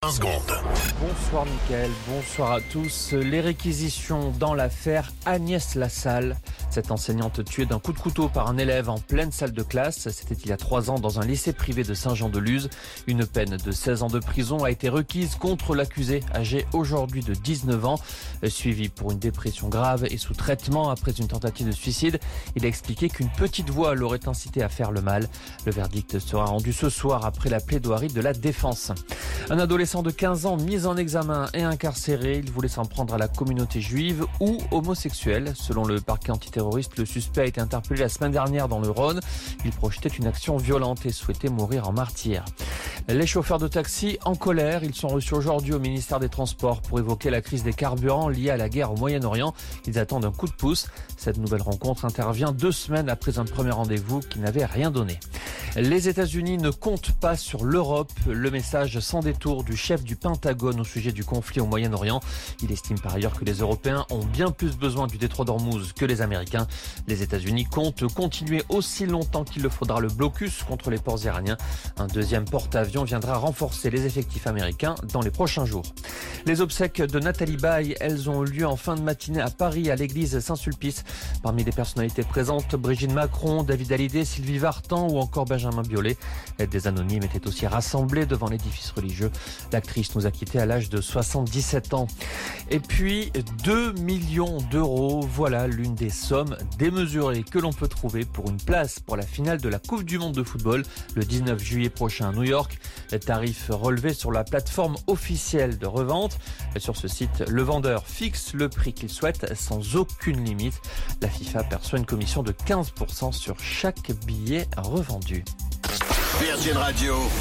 20 secondes. Bonsoir Mickaël, bonsoir à tous. Les réquisitions dans l'affaire Agnès Lassalle. Cette enseignante tuée d'un coup de couteau par un élève en pleine salle de classe. C'était il y a 3 ans dans un lycée privé de Saint-Jean-de-Luz. Une peine de 16 ans de prison a été requise contre l'accusé, âgé aujourd'hui de 19 ans. Suivi pour une dépression grave et sous traitement après une tentative de suicide. Il a expliqué qu'une petite voix l'aurait incité à faire le mal. Le verdict sera rendu ce soir après la plaidoirie de la défense. Un adolescent de 15 ans mis en examen et incarcéré. Il voulait s'en prendre à la communauté juive ou homosexuelle. Selon le parquet antiterroriste, le suspect a été interpellé la semaine dernière dans le Rhône. Il projetait une action violente et souhaitait mourir en martyr. Les chauffeurs de taxi en colère. Ils sont reçus aujourd'hui au ministère des Transports pour évoquer la crise des carburants liée à la guerre au Moyen-Orient. Ils attendent un coup de pouce. Cette nouvelle rencontre intervient 2 semaines après un premier rendez-vous qui n'avait rien donné. Les États-Unis ne comptent pas sur l'Europe. Le message sans détour du chef du Pentagone au sujet du conflit au Moyen-Orient. Il estime par ailleurs que les Européens ont bien plus besoin du détroit d'Ormuz que les Américains. Les États-Unis comptent continuer aussi longtemps qu'il le faudra le blocus contre les ports iraniens. Un deuxième porte-avions viendra renforcer les effectifs américains dans les prochains jours. Les obsèques de Nathalie Baye, elles ont eu lieu en fin de matinée à Paris, à l'église Saint-Sulpice. Parmi les personnalités présentes, Brigitte Macron, David Hallyday, Sylvie Vartan ou encore Benjamin Biolay. Des anonymes étaient aussi rassemblés devant l'édifice religieux. L'actrice nous a quittés à l'âge de 77 ans. Et puis 2 millions d'euros, voilà l'une des sommes démesurées que l'on peut trouver pour une place pour la finale de la Coupe du Monde de football le 19 juillet prochain à New York. Tarif relevé sur la plateforme officielle de revente. Sur ce site, le vendeur fixe le prix qu'il souhaite sans aucune limite. La FIFA perçoit une commission de 15% sur chaque billet revendu. Virgin Radio.